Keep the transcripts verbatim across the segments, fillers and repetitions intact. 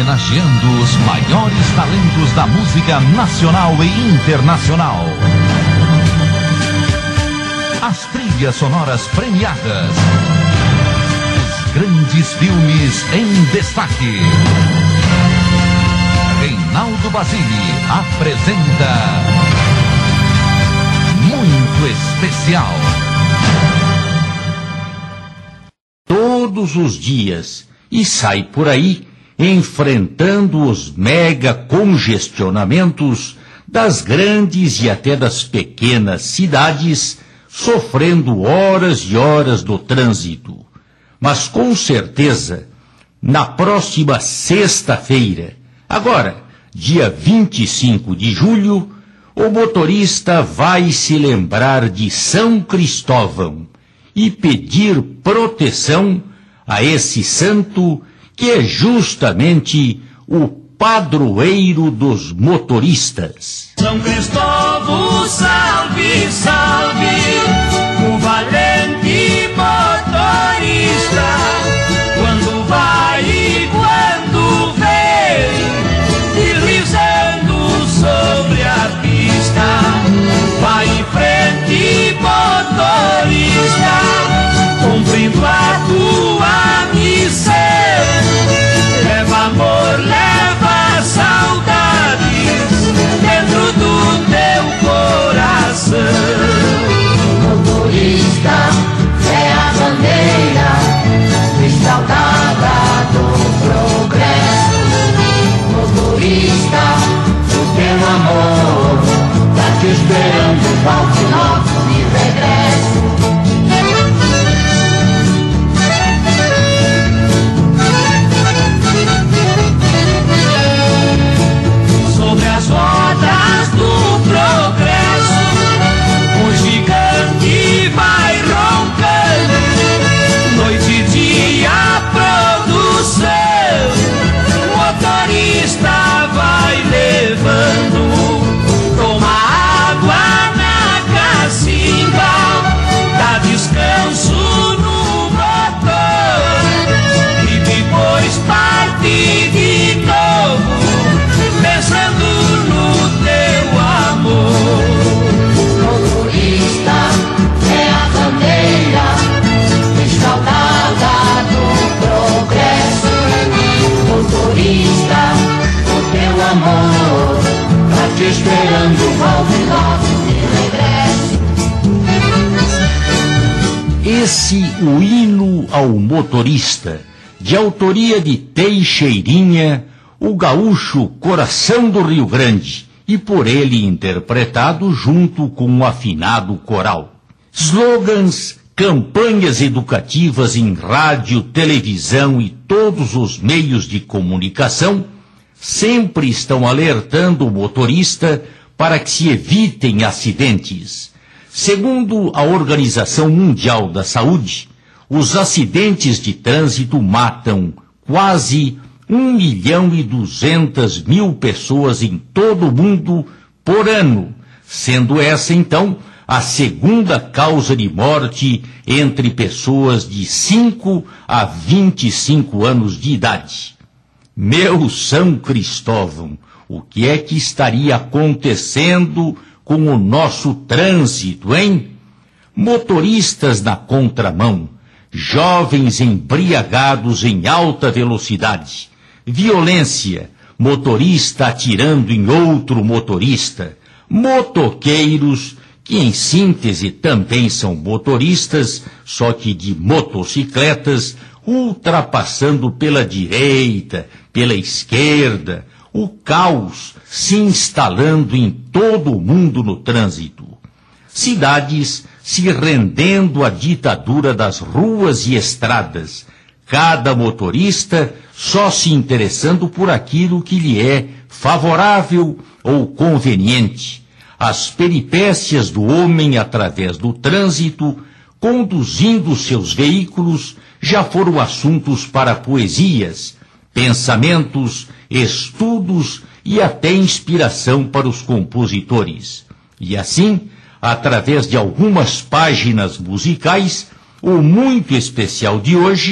homenageando os maiores talentos da música nacional e internacional. As trilhas sonoras premiadas. Os grandes filmes em destaque. Reinaldo Basile apresenta Muito Especial. Todos os dias, e sai por aí enfrentando os mega congestionamentos das grandes e até das pequenas cidades, sofrendo horas e horas do trânsito. Mas com certeza, na próxima sexta-feira, agora, dia vinte e cinco de julho, o motorista vai se lembrar de São Cristóvão e pedir proteção a esse santo que é justamente o padroeiro dos motoristas. São Cristóvão, salve, salve, o valente motorista, quando vai e quando vem, deslizando sobre a pista, vai em frente, motorista, cumprindo a tua missão, leva amor, leva saudades dentro do teu coração. Motorista é a bandeira exaltada do progresso. Motorista, o teu amor tá te esperando, volte logo de regresso. Sobre as rodas do progresso, o gigante vai roncando, noite e dia a produção, o motorista vai levando, toma água na cacimba, dá descanso no motor, e depois parte de novo, pensando no teu amor. Motorista é a bandeira escaldada do progresso. Motorista, o teu amor tá te esperando, volte logo de regresso. Esse o hino ao motorista, de autoria de Teixeirinha, o gaúcho Coração do Rio Grande, e por ele interpretado junto com um afinado coral. Slogans, campanhas educativas em rádio, televisão e todos os meios de comunicação sempre estão alertando o motorista para que se evitem acidentes. Segundo a Organização Mundial da Saúde, os acidentes de trânsito matam quase um milhão e duzentas mil pessoas em todo o mundo por ano, sendo essa, então, a segunda causa de morte entre pessoas de cinco a vinte e cinco anos de idade. Meu São Cristóvão, o que é que estaria acontecendo com o nosso trânsito, hein? Motoristas na contramão, jovens embriagados em alta velocidade, violência, motorista atirando em outro motorista, motoqueiros, que em síntese também são motoristas, só que de motocicletas, ultrapassando pela direita, pela esquerda, o caos se instalando em todo o mundo no trânsito. Cidades se rendendo à ditadura das ruas e estradas, cada motorista só se interessando por aquilo que lhe é favorável ou conveniente. As peripécias do homem através do trânsito, conduzindo seus veículos, já foram assuntos para poesias, pensamentos, estudos e até inspiração para os compositores. E assim, através de algumas páginas musicais, o Muito Especial de hoje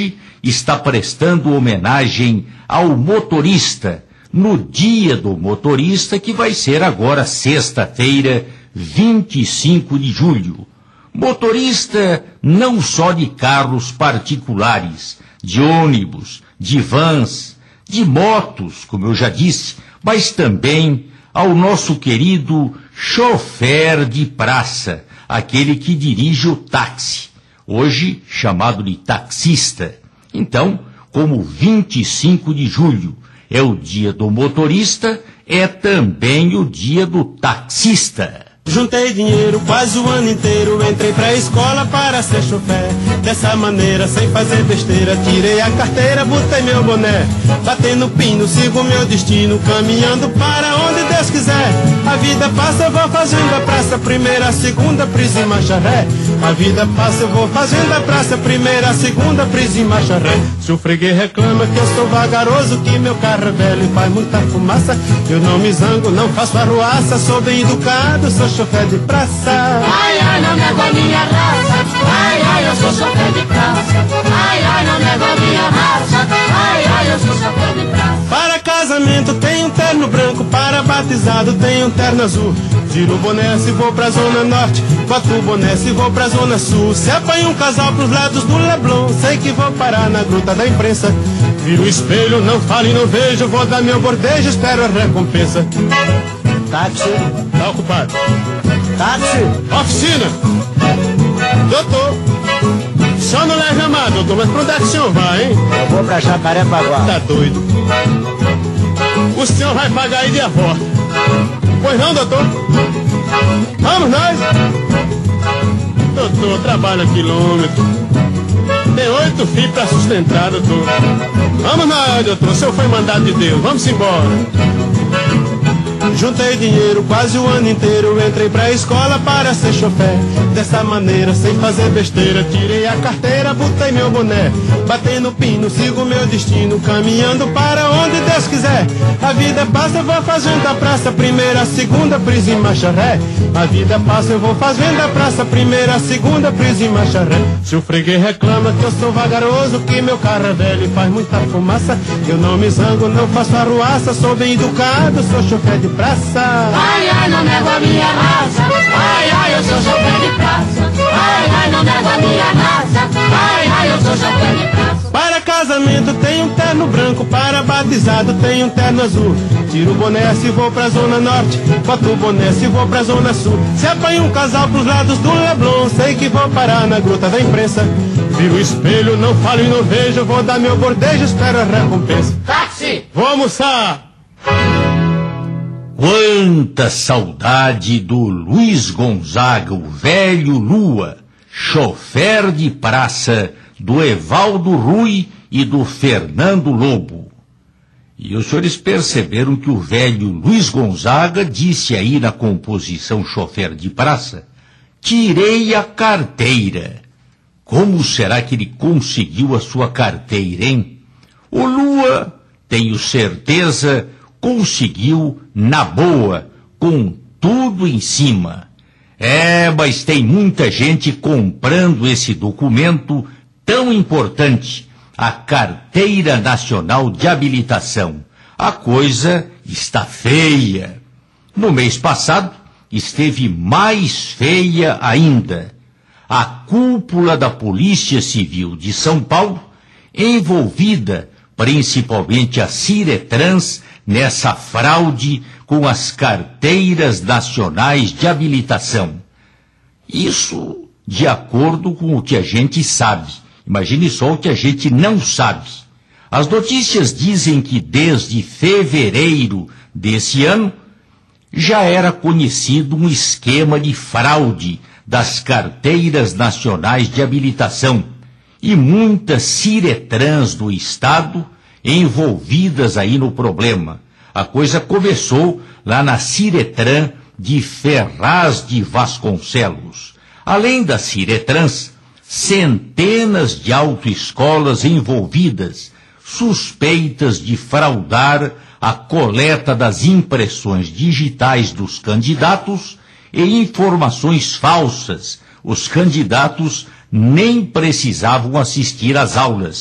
está prestando homenagem ao motorista, no Dia do Motorista, que vai ser agora sexta-feira, vinte e cinco de julho. Motorista não só de carros particulares, de ônibus, de vans, de motos, como eu já disse, mas também ao nosso querido chofer de praça, aquele que dirige o táxi, hoje chamado de taxista. Então, como vinte e cinco de julho é o dia do motorista, é também o dia do taxista. Juntei dinheiro quase o ano inteiro, entrei pra escola para ser chofer. Dessa maneira, sem fazer besteira, tirei a carteira, botei meu boné. Batendo pino, sigo meu destino, caminhando para onde Deus quiser. A vida passa, eu vou fazendo a praça, primeira, segunda, prisa e marcha ré. A vida passa, eu vou fazendo a praça, primeira, segunda, prisa e marcha ré. Se o freguês reclama que eu sou vagaroso, que meu carro é velho e faz muita fumaça, eu não me zango, não faço arruaça, sou bem educado, sou chofer de praça. Ai, ai, não nego a minha raça. Ai, ai, eu sou chofer de praça. Ai, ai, não nego a minha raça. Ai, ai, eu sou chofer de praça. Para casamento tem um terno branco, para batizado tem um terno azul. Tiro o boné se vou pra zona norte, boto o boné se vou pra zona sul. Se apanho um casal pros lados do Leblon, sei que vou parar na gruta da imprensa. Viro o espelho, não falo e não vejo, vou dar meu bordejo, espero a recompensa. Táxi. Tá ocupado. Táxi. Oficina. Doutor. Só não leva mais, doutor, mas pra onde é que o senhor vai, hein? Eu vou pra Jacarepaguá. Tá doido. O senhor vai pagar aí de a volta. Pois não, doutor? Vamos nós. Doutor, trabalha quilômetro. Tem oito filhos pra sustentar, doutor. Vamos nós, doutor, o senhor foi mandado de Deus. Vamos embora. Juntei dinheiro quase o ano inteiro, entrei pra escola para ser chofer. Dessa maneira, sem fazer besteira, tirei a carteira, botei meu boné. Batendo pino, sigo meu destino, caminhando para onde Deus quiser. A vida passa, eu vou fazendo a praça, primeira, segunda, prisa e marcha ré. A vida passa, eu vou fazendo a praça, primeira, segunda, prisa e marcha ré. Se o freguês reclama que eu sou vagaroso, que meu carro é velho e faz muita fumaça, eu não me zango, não faço arruaça, sou bem educado, sou chofer de praça. Ai, ai, não nego a minha raça. Ai, ai, eu sou chofer de praça. Ai, ai, não nego a minha raça. Ai, ai, eu sou chofer de praça. Para casamento tem um terno branco, para batizado tem um terno azul. Tiro o boné se vou pra zona norte, boto o boné se vou pra zona sul. Se apanho um casal pros lados do Leblon, sei que vou parar na gruta da imprensa. Viro o espelho, não falo e não vejo, vou dar meu bordejo, espero a recompensa. Táxi! Vou almoçar! Quanta saudade do Luiz Gonzaga, o velho Lua, chofer de praça do Evaldo Rui e do Fernando Lobo. E os senhores perceberam que o velho Luiz Gonzaga disse aí na composição Chofer de Praça: tirei a carteira. Como será que ele conseguiu a sua carteira, hein? O Lua, tenho certeza, conseguiu na boa, com tudo em cima. É, mas tem muita gente comprando esse documento tão importante, a Carteira Nacional de Habilitação. A coisa está feia. No mês passado, esteve mais feia ainda. A cúpula da Polícia Civil de São Paulo, envolvida principalmente a Ciretrans, nessa fraude com as carteiras nacionais de habilitação. Isso de acordo com o que a gente sabe. Imagine só o que a gente não sabe. As notícias dizem que desde fevereiro desse ano já era conhecido um esquema de fraude das carteiras nacionais de habilitação e muitas Ciretrans do Estado envolvidas aí no problema. A coisa começou lá na Ciretran de Ferraz de Vasconcelos. Além das Ciretrans, centenas de autoescolas envolvidas, suspeitas de fraudar a coleta das impressões digitais dos candidatos e informações falsas. Os candidatos nem precisavam assistir às aulas.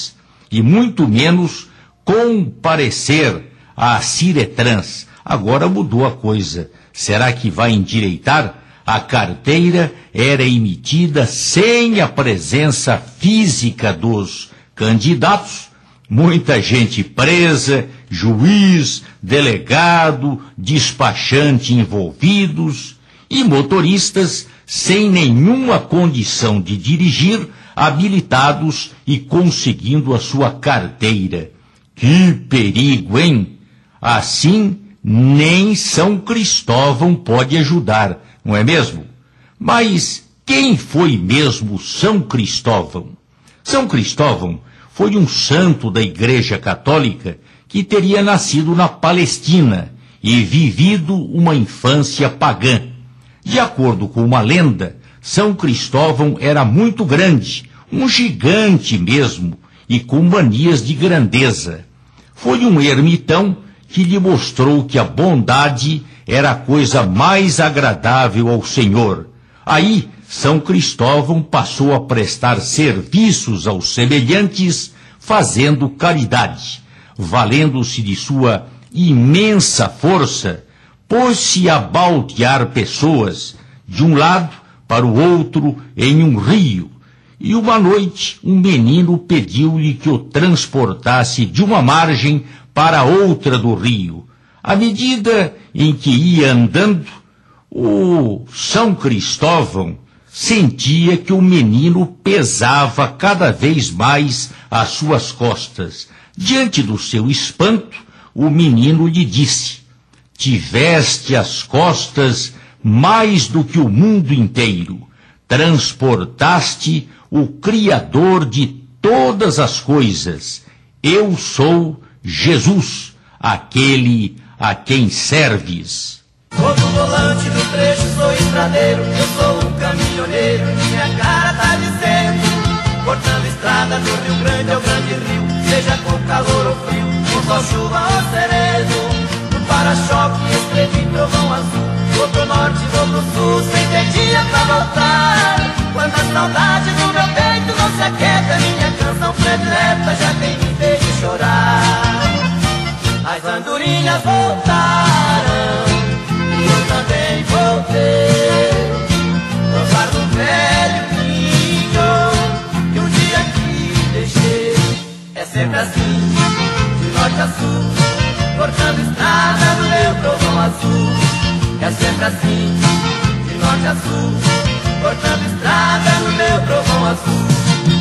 e muito menos comparecer à Ciretrans. Agora mudou a coisa. Será que vai endireitar? A carteira era emitida sem a presença física dos candidatos. Muita gente presa, juiz, delegado, despachante envolvidos e motoristas sem nenhuma condição de dirigir, habilitados e conseguindo a sua carteira. Que perigo, hein? Assim, nem São Cristóvão pode ajudar, não é mesmo? Mas quem foi mesmo São Cristóvão? São Cristóvão foi um santo da Igreja Católica que teria nascido na Palestina e vivido uma infância pagã. De acordo com uma lenda, São Cristóvão era muito grande, um gigante mesmo, e com manias de grandeza. Foi um ermitão que lhe mostrou que a bondade era a coisa mais agradável ao Senhor. Aí, São Cristóvão passou a prestar serviços aos semelhantes, fazendo caridade. Valendo-se de sua imensa força, pôs-se a baldear pessoas de um lado para o outro em um rio. E uma noite um menino pediu-lhe que o transportasse de uma margem para outra do rio. À medida em que ia andando, o São Cristóvão sentia que o menino pesava cada vez mais às suas costas. Diante do seu espanto, o menino lhe disse: tiveste as costas mais do que o mundo inteiro, transportaste o Criador de todas as coisas. Eu sou Jesus, aquele a quem serves. Sou do volante do trecho, sou estradeiro, eu sou um caminhoneiro, minha cara tá dizendo, cortando estrada do Rio Grande ao Grande Rio, seja com calor ou frio, com sol, chuva ou sereno. No para-choque escrevi trovão azul, vou pro norte, vou pro sul, sem ter dia pra voltar. Quando a saudade no meu peito não se aquieta, minha canção predileta já tem me feito chorar. As andorinhas voltaram e eu também voltei, provar do velho ninho que um dia aqui deixei. É sempre assim, de norte a sul, cortando estrada no meu trovão azul. É sempre assim, de norte a sul, cortando estrada no meu trovão azul.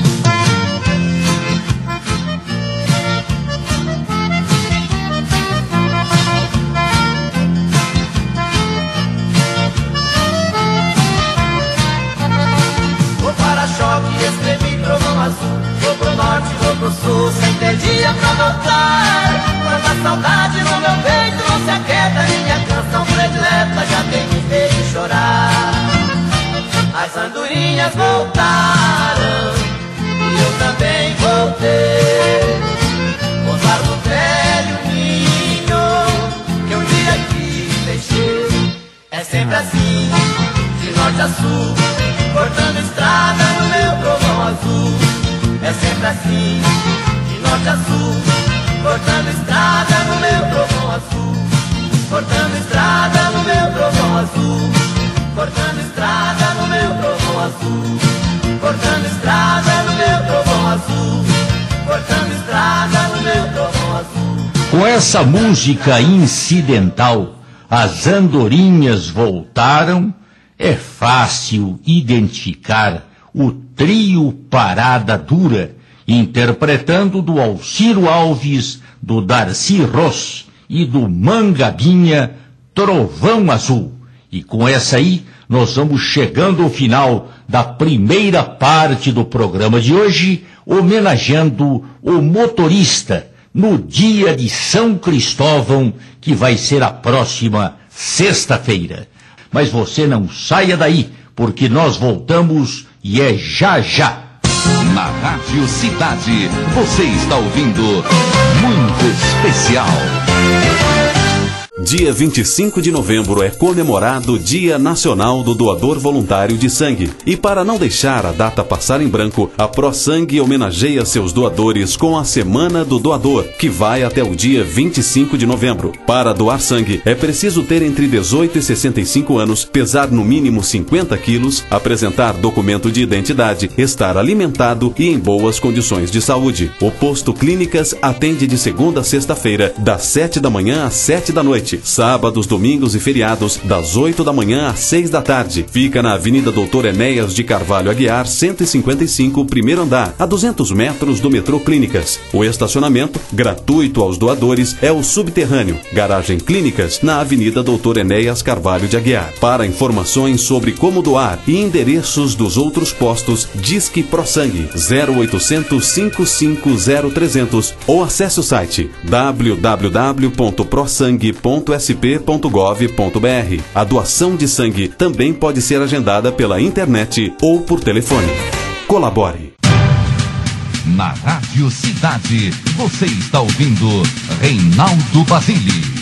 Vou para-choque, escrevi trovão azul, vou pro norte, vou pro sul, sem ter dia pra voltar. Quando a saudade no meu peito não se aquieta, minha canção predileta já tem me feito chorar. As andorinhas voltaram e eu também voltei, voltar do velho ninho que um dia aqui deixei. É sempre assim, de norte a sul, cortando estrada no meu trovão azul. É sempre assim, de norte a sul, cortando estrada no meu trovão azul. Cortando estrada no meu trovão azul. Cortando estrada no meu trovão azul. Cortando estrada no meu trovão azul. Cortando estrada no meu trovão azul. Com essa música incidental, as andorinhas voltaram. É fácil identificar o trio Parada Dura, interpretando do Alciro Alves, do Darcy Ross e do Mangabinha, Trovão Azul. E com essa aí, nós vamos chegando ao final da primeira parte do programa de hoje, homenageando o motorista no dia de São Cristóvão, que vai ser a próxima sexta-feira. Mas você não saia daí, porque nós voltamos e é já já. Na Rádio Cidade, você está ouvindo Muito Especial. Dia vinte e cinco de novembro é comemorado o Dia Nacional do Doador Voluntário de Sangue. E para não deixar a data passar em branco, a ProSangue homenageia seus doadores com a Semana do Doador, que vai até o dia vinte e cinco de novembro. Para doar sangue, é preciso ter entre dezoito e sessenta e cinco anos, pesar no mínimo cinquenta quilos, apresentar documento de identidade, estar alimentado e em boas condições de saúde. O Posto Clínicas atende de segunda a sexta-feira, das sete da manhã às sete da noite. Sábados, domingos e feriados, das oito da manhã às seis da tarde. Fica na Avenida Doutor Enéas de Carvalho Aguiar, cento e cinquenta e cinco, primeiro andar, a duzentos metros do metrô Clínicas. O estacionamento, gratuito aos doadores, é o subterrâneo. Garagem Clínicas, na Avenida Doutor Enéas Carvalho de Aguiar. Para informações sobre como doar e endereços dos outros postos, Disque ProSangue zero oitocentos, cinco cinco zero, trezentos ou acesse o site w w w ponto prosangue ponto s p ponto gov ponto b r. A doação de sangue também pode ser agendada pela internet ou por telefone. Colabore. Na Rádio Cidade, você está ouvindo Reinaldo Basile.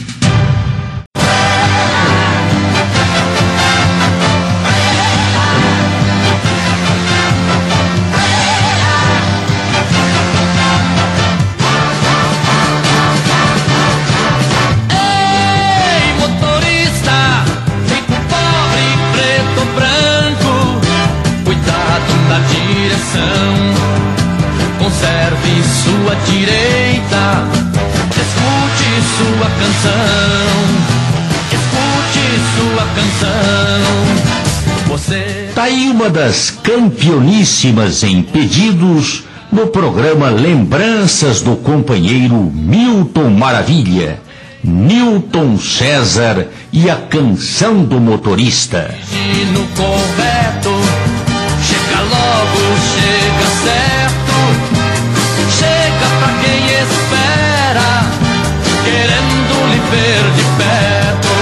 Conserve sua direita, escute sua canção, escute sua canção. Você Tá aí uma das campeoníssimas em pedidos no programa Lembranças do companheiro Milton Maravilha, Newton César e a canção do motorista. no correto, chega logo, chega certo. Chega pra quem espera, querendo lhe ver de perto.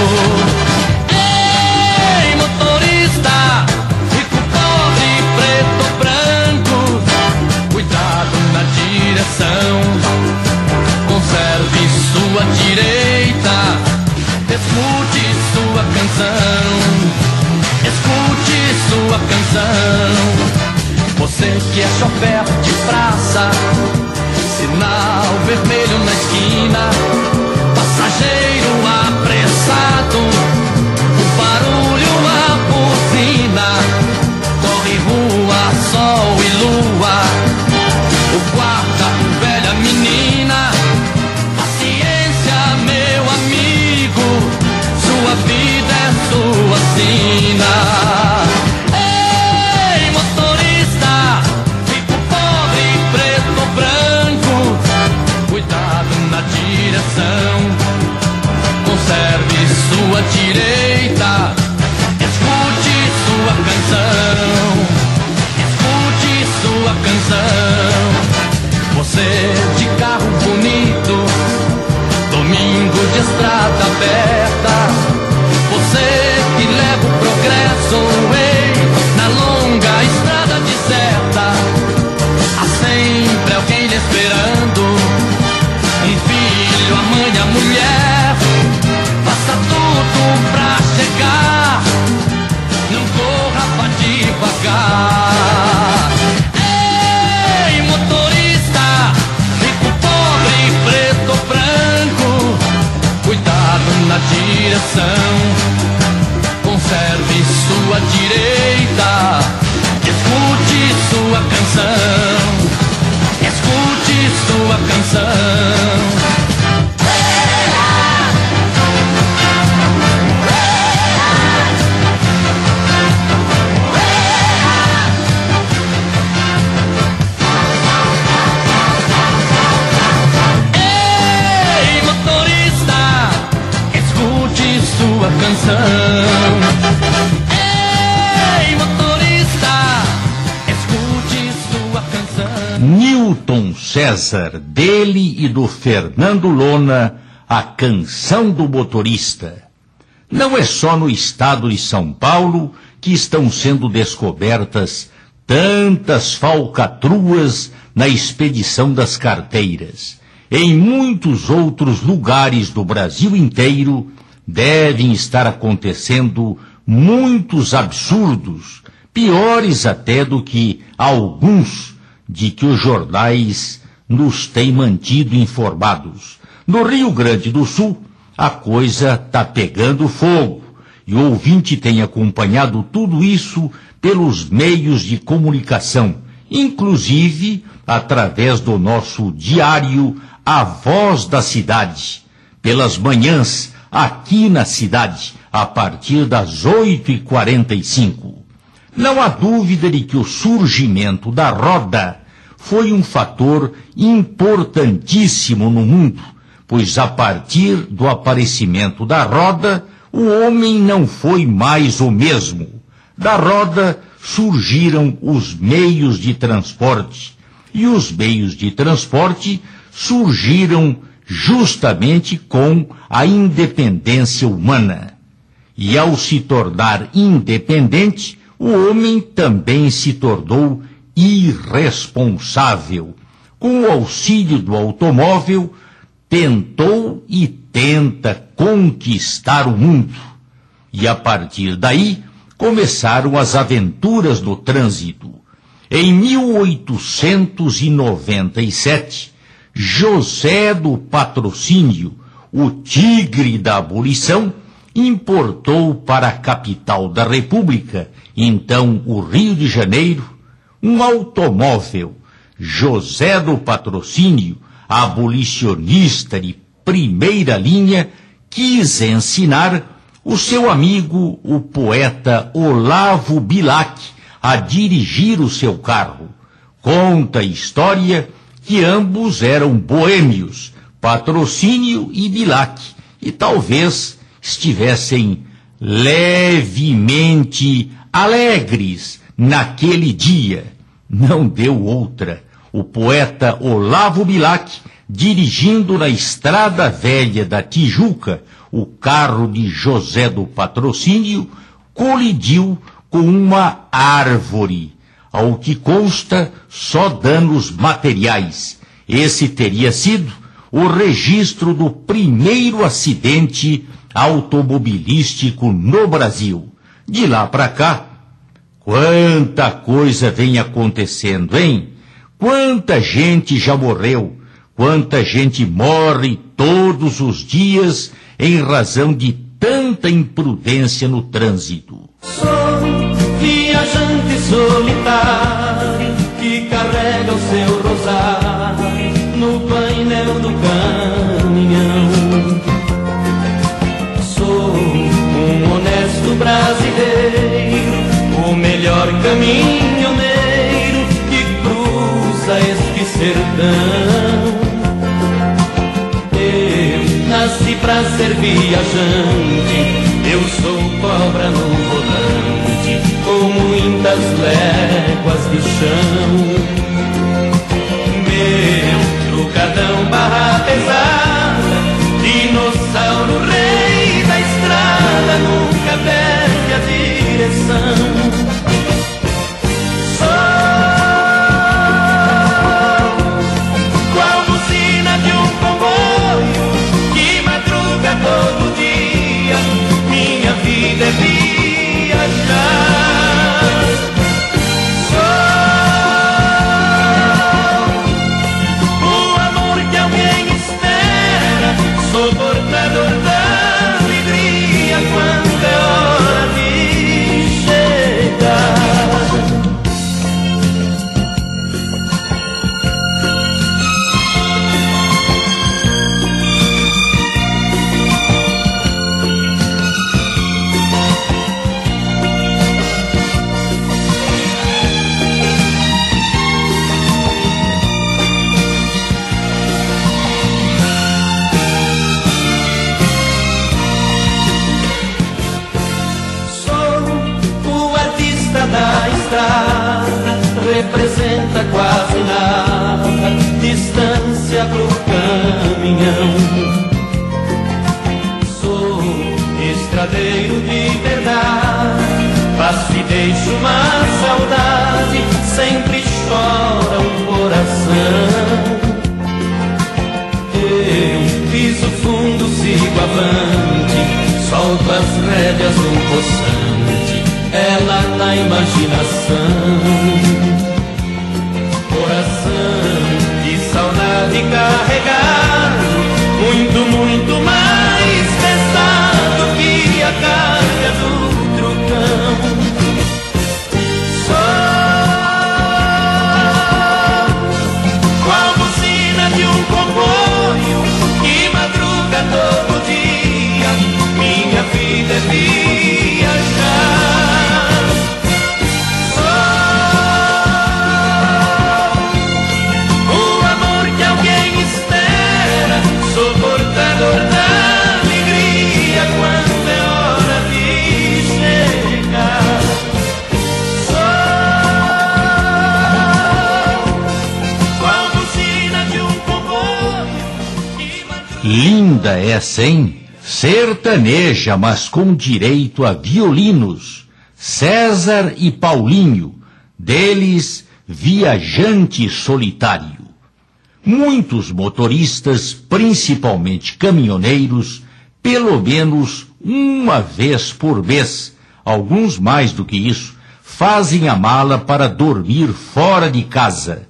Ei, motorista, rico, pobre, preto ou branco, cuidado na direção. Conserve sua direita, escute sua canção. Escute sua canção. Você que é chofer de praça, sinal vermelho na esquina, passageiro apressado, o barulho, a buzina, corre rua, sol e lua, o guarda, velha menina, paciência, meu amigo, sua vida é sua sina. Conserve sua direita, escute sua canção, escute sua canção. Você de carro bonito, domingo de estrada aberta, você que leva o progresso, ei, na longa estrada deserta, há sempre alguém lhe esperando. Um filho, a mãe, a mulher, faça tudo pra chegar, não corra, vá devagar. Ei, motorista, rico, pobre, preto ou branco, cuidado na direção. Conserve sua direita, escute sua canção. Escute sua canção. Ei, motorista, escute sua canção. Ei, motorista, escute sua canção. Newton César, dele e do Fernando Lona, a canção do motorista. Não é só no estado de São Paulo que estão sendo descobertas tantas falcatruas na expedição das carteiras. Em muitos outros lugares do Brasil inteiro, devem estar acontecendo muitos absurdos, piores até do que alguns de que os jornais nos têm mantido informados. No Rio Grande do Sul, a coisa está pegando fogo, e o ouvinte tem acompanhado tudo isso pelos meios de comunicação, inclusive através do nosso diário A Voz da Cidade, pelas manhãs aqui na cidade, a partir das oito e quarenta e cinco. Não há dúvida de que o surgimento da roda foi um fator importantíssimo no mundo, pois a partir do aparecimento da roda, o homem não foi mais o mesmo. Da roda surgiram os meios de transporte, e os meios de transporte surgiram justamente com a independência humana. E ao se tornar independente, o homem também se tornou irresponsável. Com o auxílio do automóvel, tentou e tenta conquistar o mundo. E a partir daí, começaram as aventuras no trânsito. Em mil oitocentos e noventa e sete, José do Patrocínio, o tigre da abolição, importou para a capital da República, então o Rio de Janeiro, um automóvel. José do Patrocínio, abolicionista de primeira linha, quis ensinar o seu amigo, o poeta Olavo Bilac, a dirigir o seu carro. Conta a história que ambos eram boêmios, Patrocínio e Bilac, e talvez estivessem levemente alegres naquele dia. Não deu outra. O poeta Olavo Bilac, dirigindo na estrada velha da Tijuca, o carro de José do Patrocínio colidiu com uma árvore. Ao que consta, só danos materiais. Esse teria sido o registro do primeiro acidente automobilístico no Brasil. De lá para cá, quanta coisa vem acontecendo, hein? Quanta gente já morreu, quanta gente morre todos os dias em razão de tanta imprudência no trânsito. Sou viajante solitário que carrega o seu rosário no painel do caminhão. Sou um honesto brasileiro, o melhor caminhoneiro que cruza este sertão. Eu nasci pra ser viajante, eu sou cobra no volante, com muitas léguas de chão. Meu trucadão barra pesada, dinossauro rei da estrada, nunca perde a direção. Todo dia, minha vida é viajar. Sou o amor que alguém espera, sou portador da alegria quando é hora de chegar. Representa quase nada, distância pro caminhão. Sou estradeiro de verdade, faço e deixo uma saudade, sempre chora um coração. Eu piso fundo, sigo avante, solto as rédeas num poçante, ela na imaginação. Coração de saudade carregado, muito, muito mais pesado que a carga do trucão. Só qual buzina de um comboio que madruga todo dia, minha vida é viajar. Só o amor que alguém espera, suportador da alegria quando é hora de chegar. Só qual buzina de um comboio que madruga. Linda essa, hein? Sertaneja, mas com direito a violinos. César e Paulinho, deles Viajante Solitário. Muitos motoristas, principalmente caminhoneiros, pelo menos uma vez por mês, alguns mais do que isso, fazem a mala para dormir fora de casa.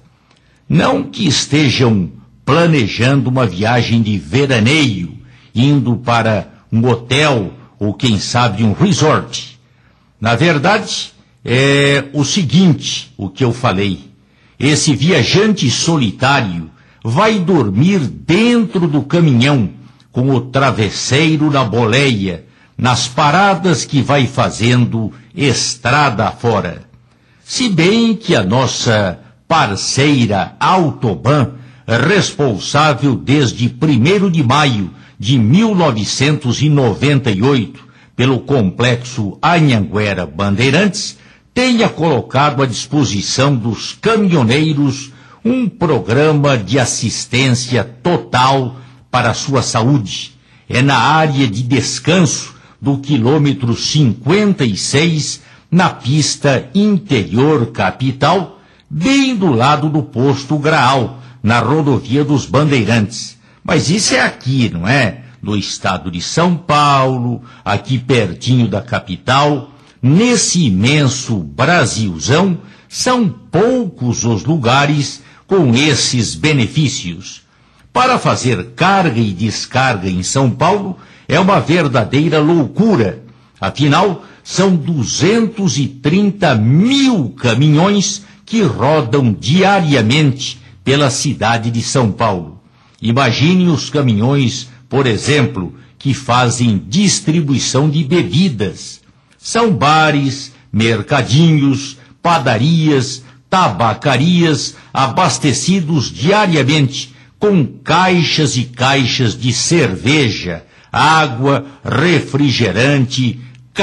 Não que estejam planejando uma viagem de veraneio, indo para um hotel ou, quem sabe, um resort. Na verdade, é o seguinte, o que eu falei. Esse viajante solitário vai dormir dentro do caminhão, com o travesseiro na boleia, nas paradas que vai fazendo estrada afora. Se bem que a nossa parceira Autoban, responsável desde primeiro de maio de mil novecentos e noventa e oito pelo complexo Anhanguera Bandeirantes, tenha colocado à disposição dos caminhoneiros um programa de assistência total para a sua saúde. É na área de descanso do quilômetro cinquenta e seis, na pista interior capital, bem do lado do posto Graal, na rodovia dos Bandeirantes. Mas isso é aqui, não é? No estado de São Paulo, aqui pertinho da capital. Nesse imenso Brasilzão, são poucos os lugares com esses benefícios. Para fazer carga e descarga em São Paulo é uma verdadeira loucura. Afinal, são duzentos e trinta mil caminhões que rodam diariamente pela cidade de São Paulo. Imagine os caminhões, por exemplo, que fazem distribuição de bebidas. São bares, mercadinhos, padarias, tabacarias, abastecidos diariamente com caixas e caixas de cerveja, água, refrigerante,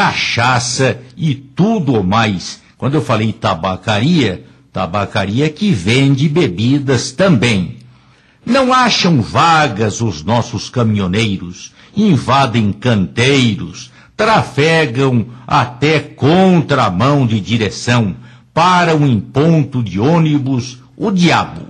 cachaça e tudo mais. Quando eu falei tabacaria, tabacaria que vende bebidas também. Não acham vagas os nossos caminhoneiros, invadem canteiros, trafegam até contramão de direção, param em ponto de ônibus, o diabo.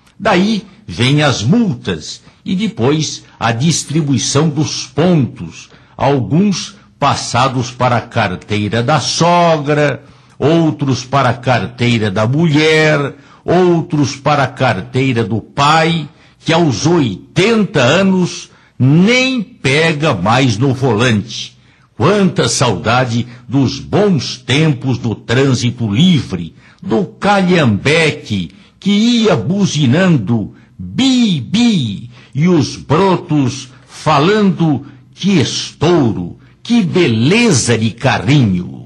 Daí vêm as multas e depois a distribuição dos pontos, alguns passados para a carteira da sogra, outros para a carteira da mulher, outros para a carteira do pai, que aos oitenta anos nem pega mais no volante. Quanta saudade dos bons tempos do trânsito livre, do calhambeque que ia buzinando bi, bi, e os brotos falando que estouro, que beleza de carrinho.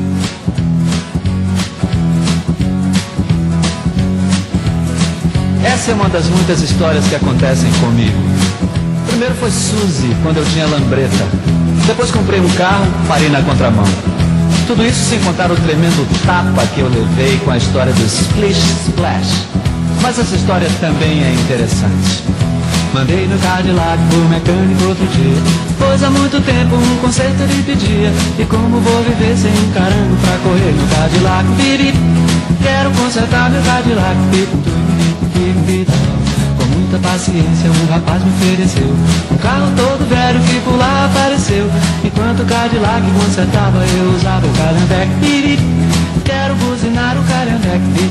Essa é uma das muitas histórias que acontecem comigo. Primeiro foi Suzy, quando eu tinha lambreta. Depois comprei um carro, parei na contramão. Tudo isso sem contar o tremendo tapa que eu levei com a história do Splish Splash. Mas essa história também é interessante. Mandei no Cadillac pro mecânico outro dia, pois há muito tempo um conserto ele pedia. E como vou viver sem um carango pra correr no Cadillac? Piri, quero consertar meu Cadillac. Com muita muita paciência, um rapaz me ofereceu um carro todo velho que por lá apareceu. Enquanto o Cadillac consertava, eu usava o Calhambeque. Quero buzinar o Calhambeque.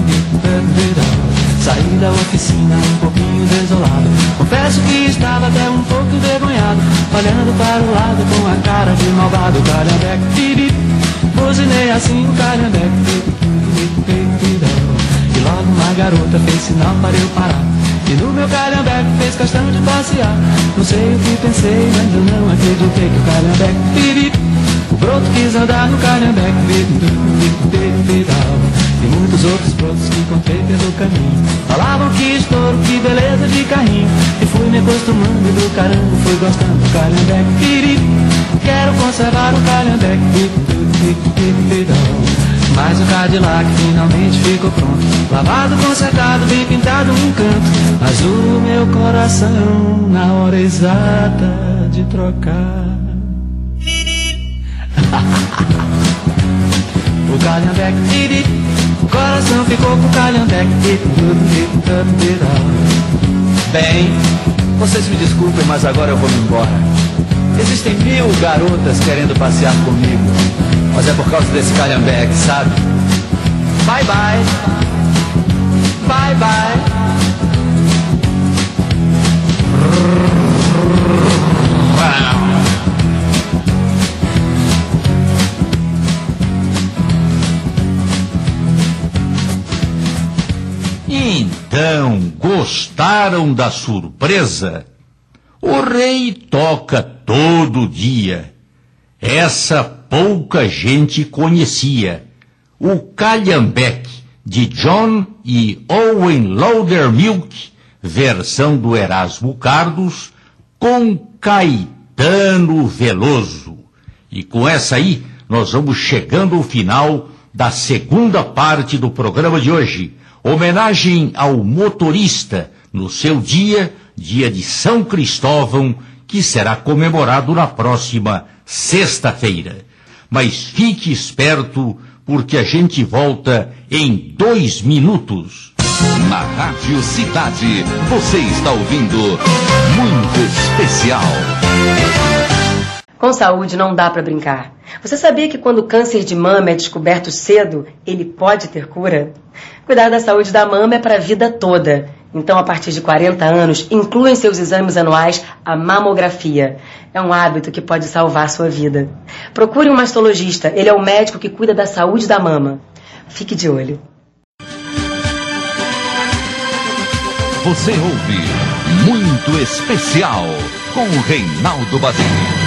Saí da oficina um pouquinho desolado, confesso que estava até um pouco envergonhado, olhando para o lado com a cara de malvado. Calhambeque, buzinei assim o Calhambeque. E logo uma garota fez sinal para eu parar, e no meu Calhambeque fez questão de passear. Não sei o que pensei, mas eu não acreditei que o Calhambeque, o broto quis andar no Calhambeque. E muitos outros brotos que encontrei pelo caminho falavam que estouro, que beleza de carrinho. E fui me acostumando e do caramba fui gostando do Calhambeque. Quero conservar o Calhambeque. Mas o Cadillac finalmente ficou pronto, lavado, consertado, bem pintado um canto. Mas o meu coração, na hora exata de trocar, o Calhambeque, o coração ficou com o Calhambeque. Bem, vocês me desculpem, mas agora eu vou me embora. Existem mil garotas querendo passear comigo, mas é por causa desse Calhambeque, sabe? Bye bye, bye bye. Então, gostaram da surpresa? O rei toca todo dia. Essa pouca gente conhecia. O Calhambeque, de John e Owen Loudermilk, versão do Erasmo Carlos, com Caetano Veloso. E com essa aí, nós vamos chegando ao final da segunda parte do programa de hoje. Homenagem ao motorista no seu dia, dia de São Cristóvão, que será comemorado na próxima sexta-feira. Mas fique esperto, porque a gente volta em dois minutos. Na Rádio Cidade, você está ouvindo Muito Especial. Com saúde não dá para brincar. Você sabia que quando o câncer de mama é descoberto cedo, ele pode ter cura? Cuidar da saúde da mama é para a vida toda. Então, a partir de quarenta anos, inclua em seus exames anuais a mamografia. É um hábito que pode salvar sua vida. Procure um mastologista, ele é o médico que cuida da saúde da mama. Fique de olho. Você ouve Muito Especial com o Reinaldo Basílio.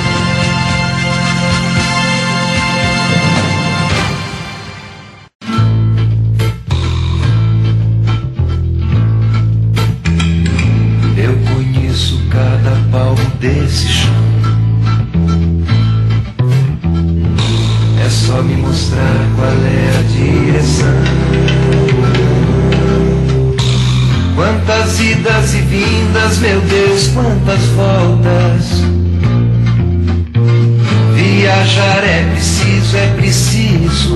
Cada palmo desse chão é só me mostrar qual é a direção. Quantas idas e vindas, meu Deus, quantas voltas. Viajar é preciso, é preciso.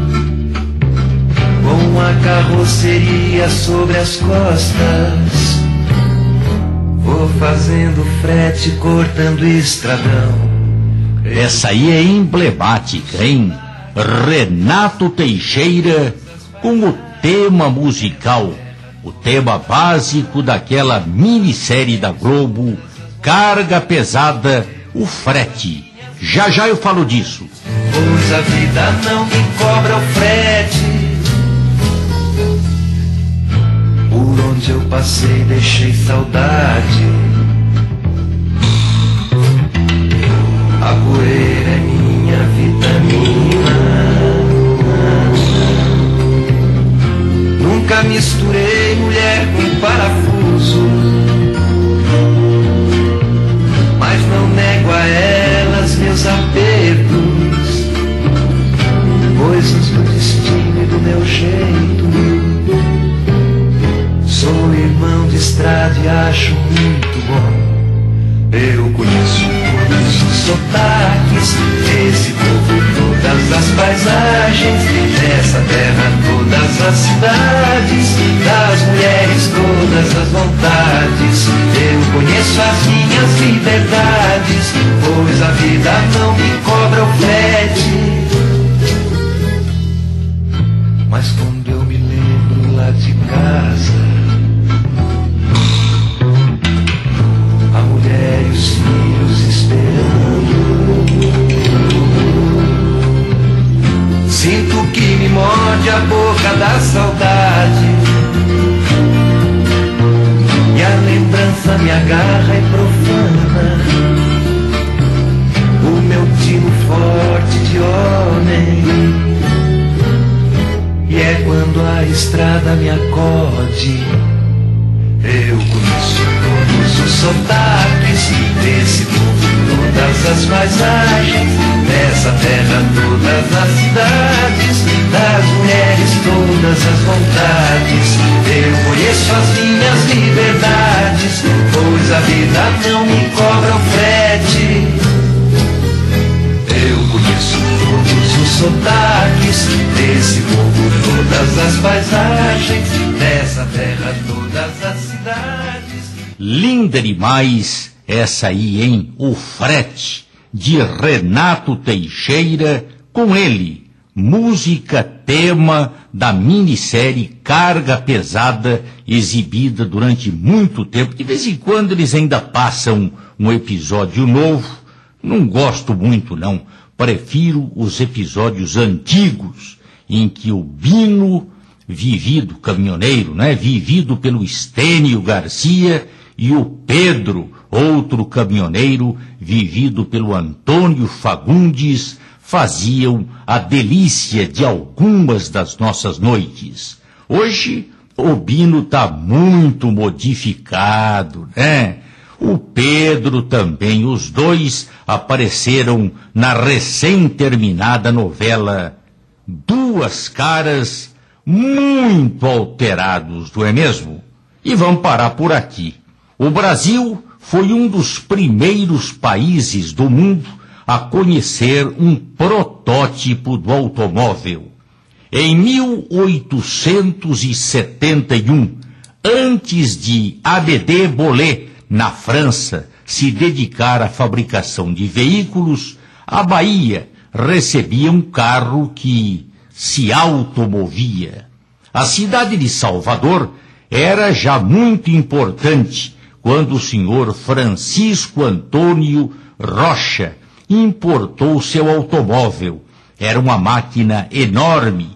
Com a carroceria sobre as costas, vou fazendo frete, cortando estradão. Essa aí é emblemática, hein? Renato Teixeira com o tema musical, o tema básico daquela minissérie da Globo, Carga Pesada, o Frete. Já já eu falo disso. Pois a vida não me cobra o frete. Por onde eu passei deixei saudade. A poeira é minha vitamina. Nunca misturei mulher com parafuso, mas não nego a elas meus apertos, coisas do destino e do meu jeito. Sou irmão de estrada e acho muito bom. Eu conheço todos os sotaques desse povo toda todas as paisagens, dessa terra todas as cidades, das mulheres todas as vontades. Eu conheço as minhas liberdades, pois a vida não me cobra o frete. Mas quando eu me lembro lá de casa, a mulher e os filhos esperando, sinto que me morde a boca da saudade, e a lembrança me agarra e profana o meu tino forte de homem. E é quando a estrada me acode, eu conheço todos os sotaques desse mundo, todas as paisagens, dessa terra todas as cidades, das mulheres todas as vontades. Eu conheço as minhas liberdades, pois a vida não me cobra o frete. Eu conheço todos os sotaques desse povo, todas as paisagens, dessa terra, todas as cidades. Linda demais essa aí, hein? O Frete, de Renato Teixeira, com ele, música tema da minissérie Carga Pesada, exibida durante muito tempo. De vez em quando eles ainda passam um episódio novo. Não gosto muito, não. Prefiro os episódios antigos, em que o Bino, vivido caminhoneiro, né, vivido pelo Estênio Garcia, e o Pedro, outro caminhoneiro, vivido pelo Antônio Fagundes, faziam a delícia de algumas das nossas noites. Hoje, o Bino está muito modificado, né? O Pedro também, os dois apareceram na recém-terminada novela Duas Caras, muito alterados, não é mesmo? E vamos parar por aqui. O Brasil foi um dos primeiros países do mundo a conhecer um protótipo do automóvel. Em mil oitocentos e setenta e um, antes de Amédée Bollée, na França, se dedicar à fabricação de veículos, a Bahia recebia um carro que se automovia. A cidade de Salvador era já muito importante quando o senhor Francisco Antônio Rocha importou seu automóvel. Era uma máquina enorme,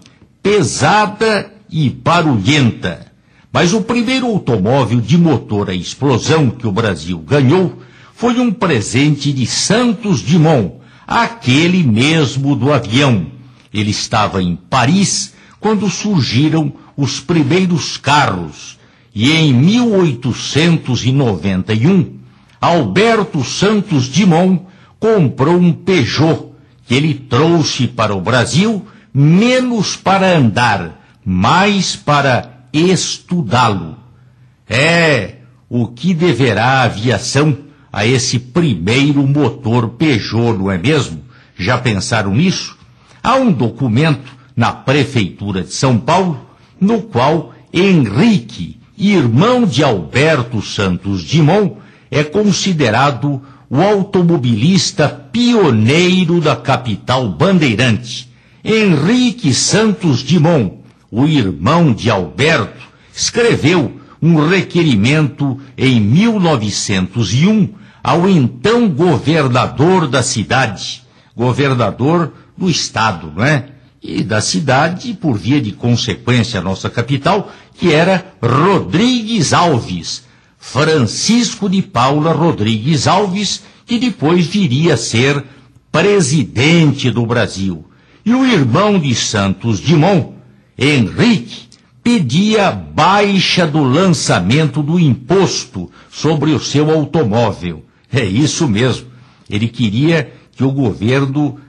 pesada e barulhenta. Mas o primeiro automóvel de motor a explosão que o Brasil ganhou foi um presente de Santos Dumont, aquele mesmo do avião. Ele estava em Paris quando surgiram os primeiros carros, e em mil oitocentos e noventa e um, Alberto Santos Dumont comprou um Peugeot, que ele trouxe para o Brasil menos para andar, mais para estudá-lo. É o que deverá a aviação a esse primeiro motor Peugeot, não é mesmo? Já pensaram nisso? Há um documento na Prefeitura de São Paulo, no qual Henrique, irmão de Alberto Santos Dumont, é considerado o automobilista pioneiro da capital bandeirante. Henrique Santos Dumont, o irmão de Alberto, escreveu um requerimento em mil novecentos e um ao então governador da cidade, governador do estado, não é? E da cidade, por via de consequência, a nossa capital, que era Rodrigues Alves, Francisco de Paula Rodrigues Alves, que depois viria a ser presidente do Brasil. E o irmão de Santos Dumont, Henrique, pedia baixa do lançamento do imposto sobre o seu automóvel. É isso mesmo. Ele queria que o governo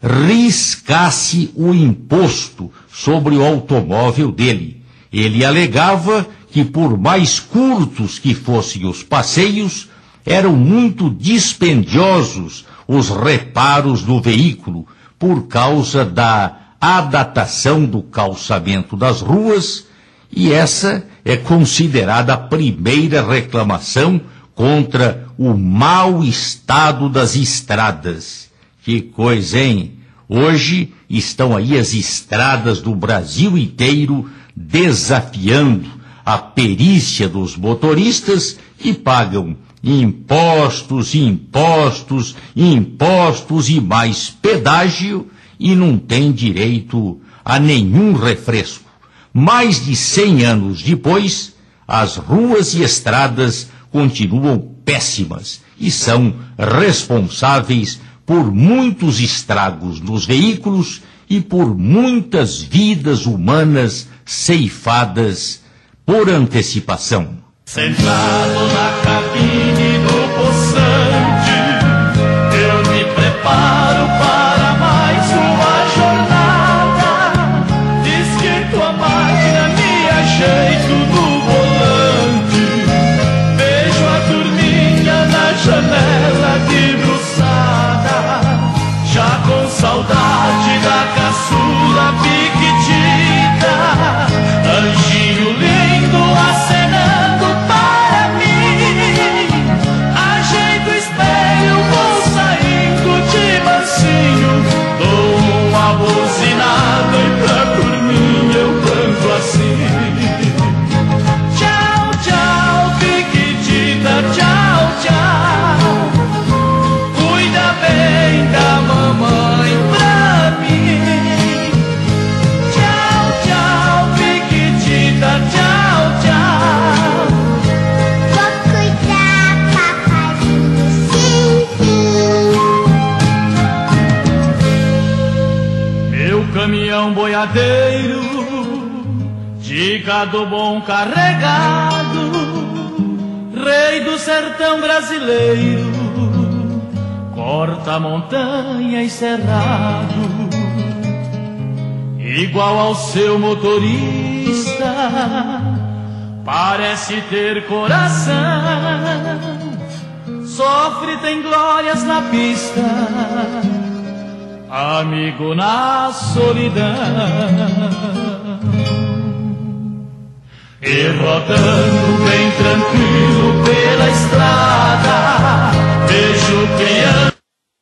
riscasse o imposto sobre o automóvel dele. Ele alegava que, por mais curtos que fossem os passeios, eram muito dispendiosos os reparos do veículo, por causa da adaptação do calçamento das ruas, e essa é considerada a primeira reclamação contra o mau estado das estradas. Que coisa, hein? Hoje estão aí as estradas do Brasil inteiro desafiando a perícia dos motoristas que pagam impostos, impostos, impostos e mais pedágio e não tem direito a nenhum refresco. Mais de cem anos depois, as ruas e estradas continuam péssimas e são responsáveis por muitos estragos nos veículos e por muitas vidas humanas ceifadas por antecipação. Sentado na cabine do poçante, eu me preparo para mais uma jornada. Diz que tua máquina me ajeito no volante. Vejo a turminha na janela debruçada, já com saudade da caçula piquitita. Anjinho lindo acenando para mim. Ajeito o espelho, vou saindo de mansinho. Dou uma buzinada e pra dormir eu canto assim. Tchau, tchau, piquitita, tchau, tchau. Cuida bem da mamãe pra mim. Tchau, tchau, piquitita, tchau, tchau. Vou cuidar, papaizinho, sim, sim. Meu caminhão boiadeiro, de gado bom carregado, rei do sertão brasileiro, corta montanha e cerrado, igual ao seu motorista, parece ter coração, sofre, tem glórias na pista, amigo na solidão. E rodando bem tranquilo pela estrada, vejo crianças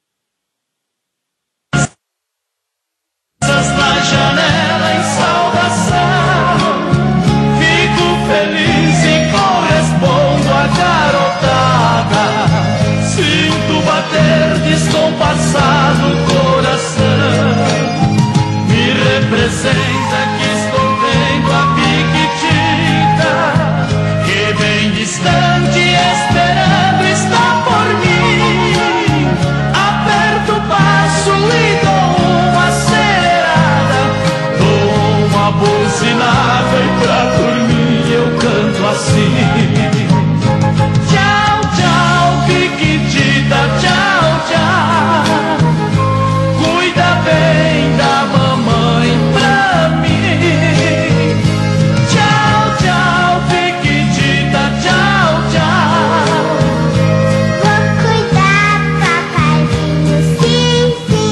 na janela em saudação. Fico feliz e correspondo à garotada. Sinto bater descompassado o coração. Me representa que estou vendo a piquitita, que bem distante esperando está por mim. Aperto o passo e dou uma acelerada, dou uma buzinada e pra dormir eu canto assim. Tchau, tchau, piquitita, tchau, tchau. Cuida bem da mamãe pra mim. Tchau, tchau, piquitita, tchau, tchau. Vou cuidar, papaizinho, sim,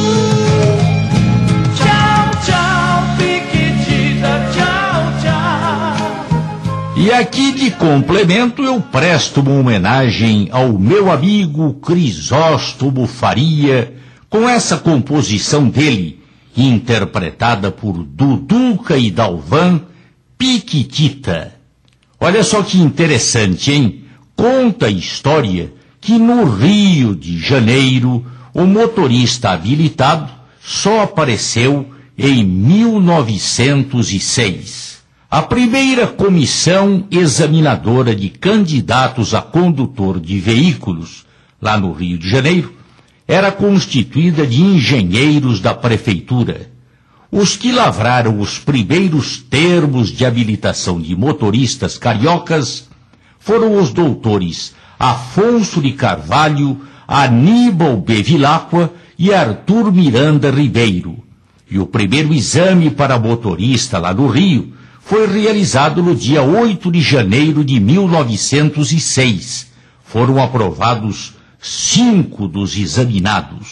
sim. Tchau, tchau, piquitita, tchau, tchau. E aqui de complemento eu presto uma homenagem ao meu amigo Crisóstomo Faria, com essa composição dele, interpretada por Duduca e Dalvan, Piquitita. Olha só que interessante, hein? Conta a história que no Rio de Janeiro o motorista habilitado só apareceu em mil novecentos e seis. A primeira comissão examinadora de candidatos a condutor de veículos, lá no Rio de Janeiro, era constituída de engenheiros da prefeitura. Os que lavraram os primeiros termos de habilitação de motoristas cariocas foram os doutores Afonso de Carvalho, Aníbal Bevilacqua e Arthur Miranda Ribeiro. E o primeiro exame para motorista lá no Rio foi realizado no dia oito de janeiro de mil novecentos e seis. Foram aprovados cinco dos examinados.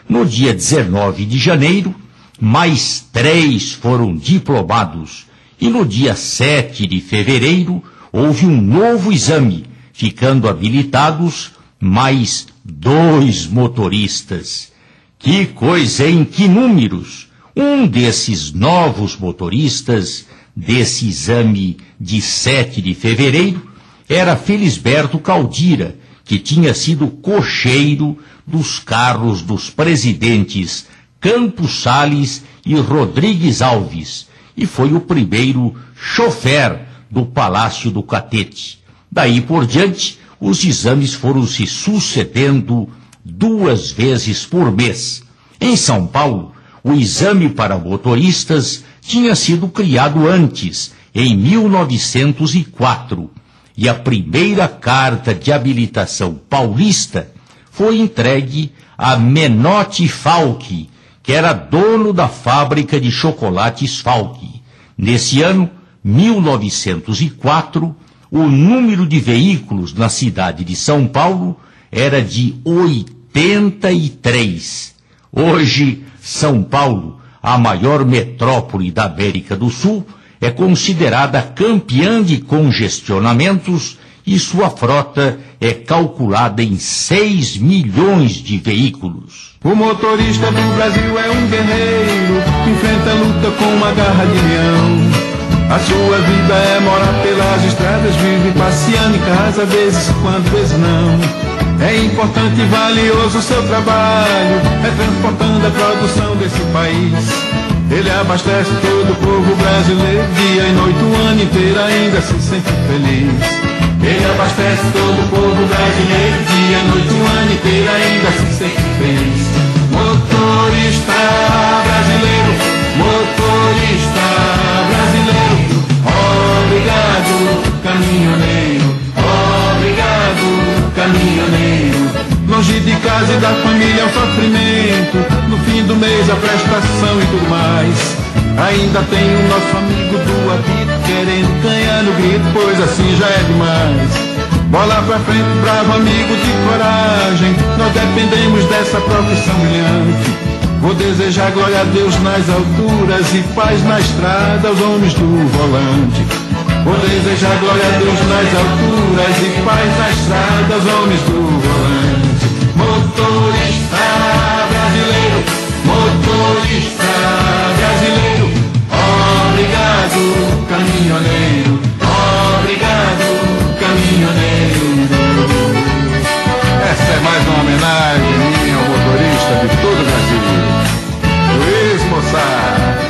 No dia dezenove de janeiro, mais três foram diplomados e no dia sete de fevereiro houve um novo exame, ficando habilitados mais dois motoristas. Que coisa, hein? Que números! Um desses novos motoristas, desse exame de sete de fevereiro, era Felisberto Caldira, que tinha sido cocheiro dos carros dos presidentes Campos Salles e Rodrigues Alves, e foi o primeiro chofer do Palácio do Catete. Daí por diante, os exames foram se sucedendo duas vezes por mês. Em São Paulo, o exame para motoristas tinha sido criado antes, em mil novecentos e quatro, e a primeira carta de habilitação paulista foi entregue a Menotti Falck, que era dono da fábrica de chocolates Falck. Nesse ano, mil novecentos e quatro, o número de veículos na cidade de São Paulo era de oitenta e três. Hoje, São Paulo, a maior metrópole da América do Sul, é considerada campeã de congestionamentos e sua frota é calculada em seis milhões de veículos. O motorista do Brasil é um guerreiro, enfrenta a luta com uma garra de leão. A sua vida é morar pelas estradas, vive passeando em casa, vezes quando, vezes não. É importante e valioso o seu trabalho, é transportando a produção desse país. Ele abastece todo o povo brasileiro, dia e noite, o ano inteiro, ainda se sente feliz. Ele abastece todo o povo brasileiro, dia e noite, o ano inteiro, ainda se sente feliz. Motorista brasileiro, motorista brasileiro, obrigado, caminhoneiro, obrigado, caminhoneiro. Longe de casa e da família é um sofrimento, no fim do mês a prestação e tudo mais. Ainda tem o nosso amigo do apito, querendo ganhar no grito, pois assim já é demais. Bola pra frente, bravo amigo de coragem, nós dependemos dessa profissão brilhante. Vou desejar glória a Deus nas alturas e paz na estrada aos homens do volante. Vou desejar glória a Deus nas alturas e paz na estrada aos homens do volante. Motorista brasileiro, motorista brasileiro, obrigado, caminhoneiro, obrigado, caminhoneiro. Essa é mais uma homenagem minha ao motorista de todo o Brasil, Luiz Moçar.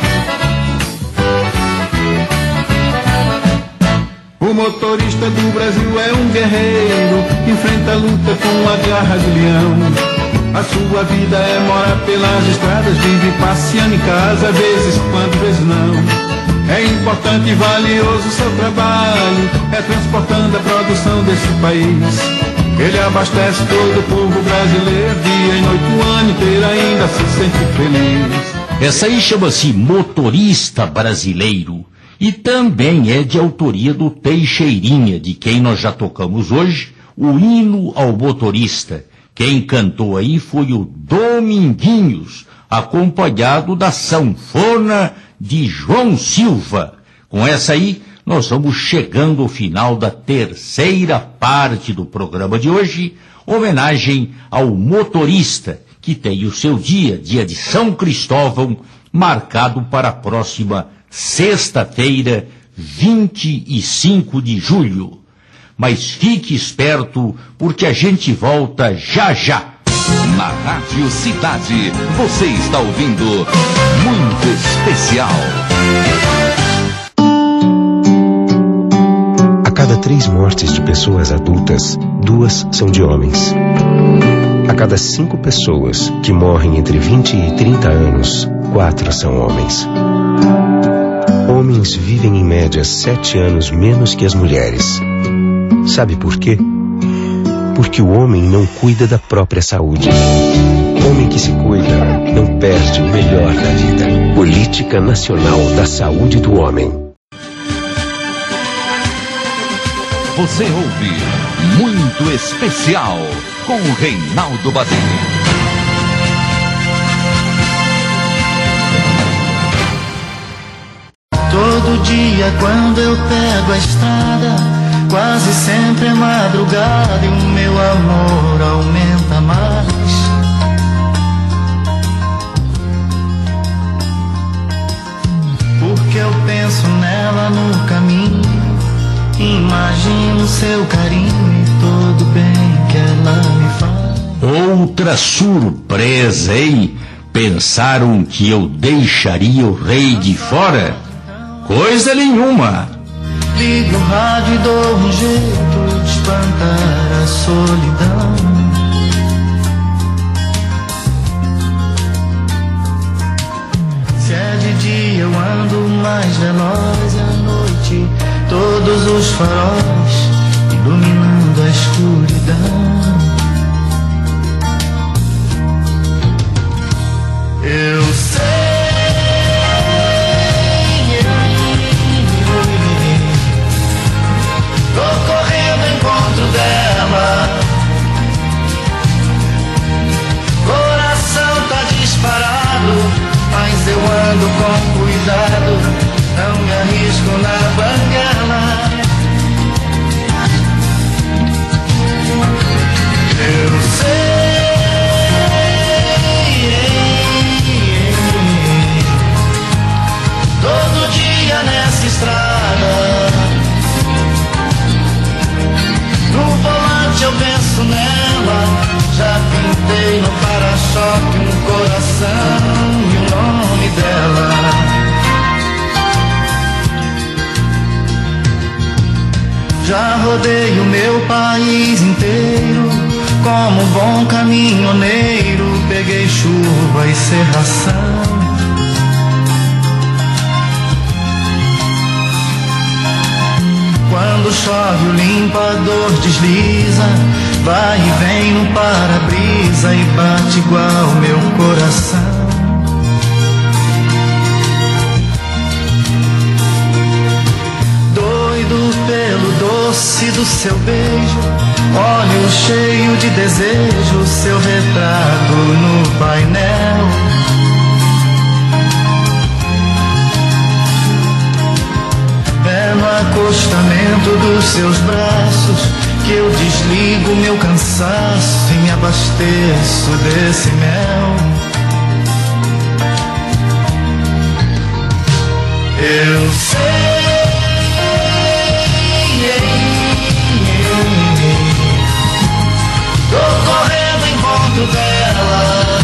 O motorista do Brasil é um guerreiro, enfrenta a luta com a garra de leão. A sua vida é morar pelas estradas, vive passeando em casa, vezes quando, vezes não. É importante e valioso o seu trabalho, é transportando a produção desse país. Ele abastece todo o povo brasileiro, dia e noite, o ano inteiro, ainda se sente feliz. Essa aí chama-se Motorista Brasileiro. E também é de autoria do Teixeirinha, de quem nós já tocamos hoje, o hino ao motorista. Quem cantou aí foi o Dominguinhos, acompanhado da sanfona de João Silva. Com essa aí, nós vamos chegando ao final da terceira parte do programa de hoje, homenagem ao motorista, que tem o seu dia, dia de São Cristóvão, marcado para a próxima sexta-feira, vinte e cinco de julho. Mas fique esperto, porque a gente volta já já. Na Rádio Cidade, você está ouvindo Muito Especial. A cada três mortes de pessoas adultas, duas são de homens. A cada cinco pessoas que morrem entre vinte e trinta anos, quatro são homens. Homens vivem em média sete anos menos que as mulheres. Sabe por quê? Porque o homem não cuida da própria saúde. Homem que se cuida não perde o melhor da vida. Política Nacional da Saúde do Homem. Você ouve Muito Especial com Reinaldo Basile. Todo dia quando eu pego a estrada, quase sempre é madrugada e o meu amor aumenta mais. Porque eu penso nela no caminho, imagino seu carinho e todo bem que ela me faz. Outra surpresa, hein? Pensaram que eu deixaria o rei de fora? Coisa nenhuma. Ligo o rádio e dou um jeito de espantar a solidão. Se é de dia eu ando mais veloz, e à noite todos os faróis iluminando a escuridão. Eu sei, tô correndo ao encontro dela, coração tá disparado, mas eu ando com cuidado, não me arrisco na banguela. Eu sei, todo dia nessa estrada, no volante eu penso nela, já pintei no para-choque um coração e o nome dela. Já rodei o meu país inteiro, como bom caminhoneiro, peguei chuva e cerração. Quando chove o limpador desliza, vai e vem no para-brisa e bate igual meu coração. Doido pelo doce do seu beijo, olho cheio de desejo, seu retrato no painel. É no acostamento dos seus braços que eu desligo meu cansaço e me abasteço desse mel. Eu sei, tô correndo ao encontro dela,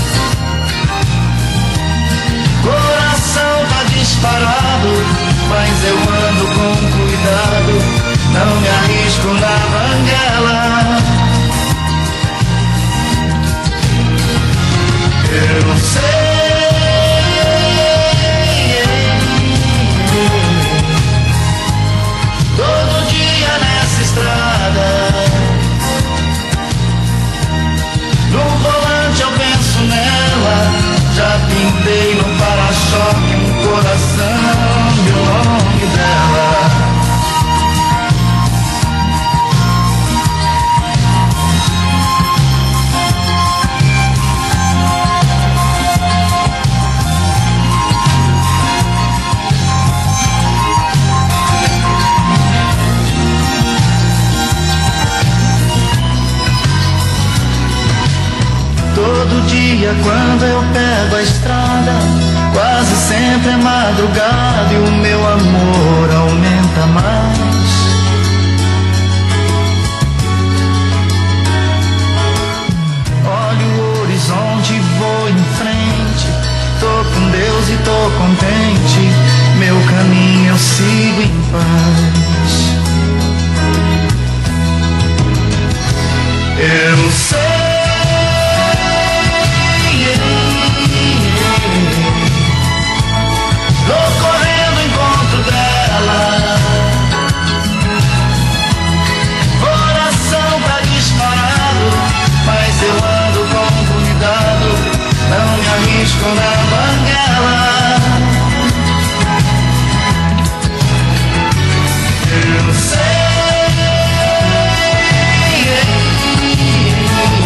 coração tá disparado, mas eu ando com cuidado, não me arrisco na banguela. Eu sei, todo dia nessa estrada, no volante eu penso nela, já pintei no para-choque um coração e o nome dela. Todo dia quando eu pego a estrada, quase sempre é madrugada e o meu amor aumenta mais. Olho o horizonte, vou em frente, tô com Deus e tô contente, meu caminho eu sigo em paz. Eu sei, tô correndo ao encontro dela, coração tá disparado, mas eu ando com cuidado, não me arrisco na banguela. Eu sei,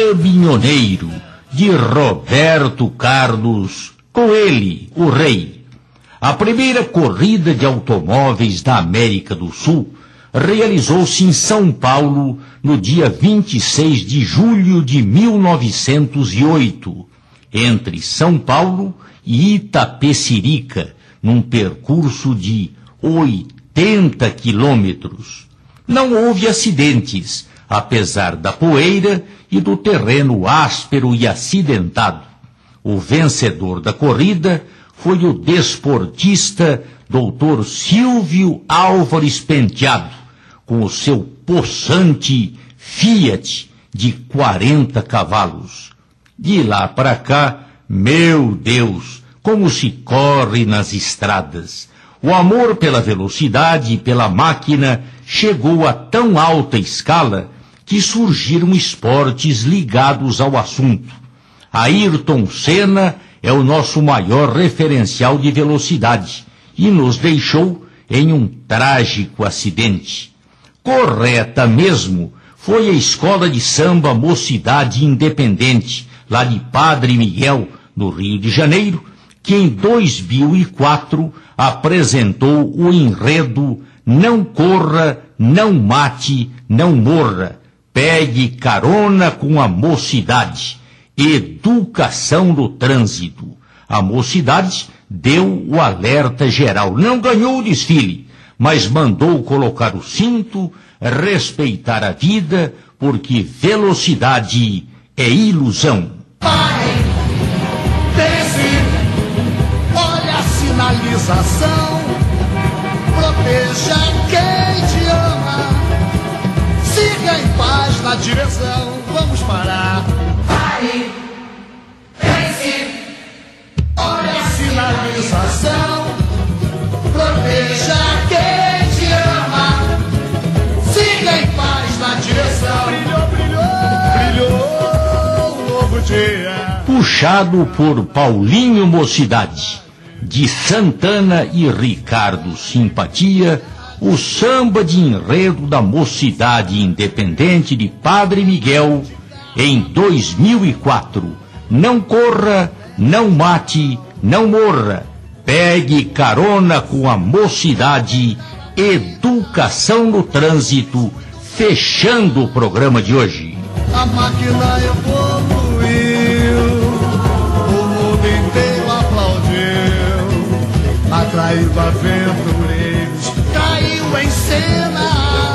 Caminhoneiro, de Roberto Carlos, com ele, o rei. A primeira corrida de automóveis da América do Sul realizou-se em São Paulo no dia vinte e seis de julho de mil novecentos e oito, entre São Paulo e Itapecerica, num percurso de oitenta quilômetros. Não houve acidentes, apesar da poeira e do terreno áspero e acidentado. O vencedor da corrida foi o desportista doutor Silvio Álvares Penteado, com o seu possante Fiat de quarenta cavalos. De lá para cá, meu Deus, como se corre nas estradas. O amor pela velocidade e pela máquina chegou a tão alta escala que surgiram esportes ligados ao assunto. Ayrton Senna é o nosso maior referencial de velocidade e nos deixou em um trágico acidente. Correta mesmo foi a escola de samba Mocidade Independente, lá de Padre Miguel, no Rio de Janeiro, que em dois mil e quatro apresentou o enredo Não Corra, Não Mate, Não Morra, Pegue Carona com a Mocidade, Educação no Trânsito. A Mocidade deu o alerta geral, não ganhou o desfile, mas mandou colocar o cinto, respeitar a vida, porque velocidade é ilusão. Pai, desce, olha a sinalização, proteja quem te ama, siga em paz na direção, vamos parar. Pai, desce, olha a sinalização, proteja quem te ama, siga em paz na direção. Brilhou, brilhou, brilhou um novo dia. Puxado por Paulinho Mocidade, de Santana e Ricardo Simpatia, o samba de enredo da Mocidade Independente de Padre Miguel, em dois mil e quatro. Não corra, não mate, não morra, pegue carona com a Mocidade, Educação no Trânsito, fechando o programa de hoje. A máquina evoluiu, o mundo inteiro aplaudiu, atraiu aventureiros, caiu em cena,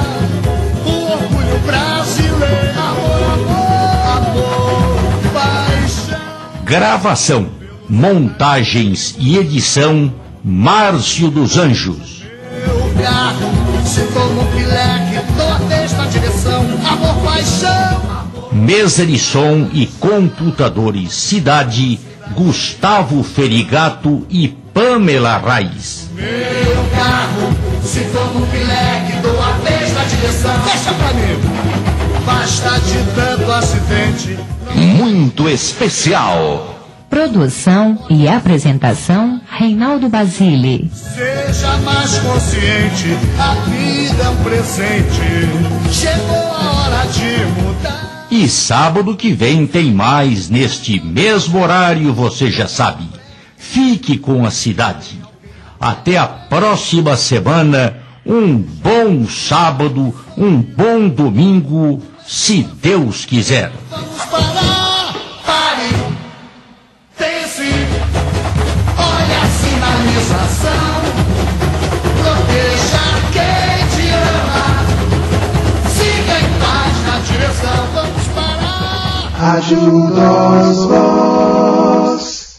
o orgulho brasileiro, amor, amor, paixão. Gravação, montagens e edição, Márcio dos Anjos. Meu carro, se toma um pileque, dou a testa, direção, amor, paixão. Mesa de som e computadores, Cidade, Gustavo Ferigato e Pamela Raiz. Meu carro, se toma um pileque, dou a testa, direção, deixa pra mim. Basta de tanto acidente. Muito especial. Produção e apresentação, Reinaldo Basile. Seja mais consciente, a vida é um presente. Chegou a hora de mudar. E sábado que vem tem mais neste mesmo horário, você já sabe. Fique com a cidade. Até a próxima semana. Um bom sábado, um bom domingo, se Deus quiser. Vamos parar, pare, pense, olha a sinalização, proteja quem te ama, siga em paz na direção, vamos parar. Ajuda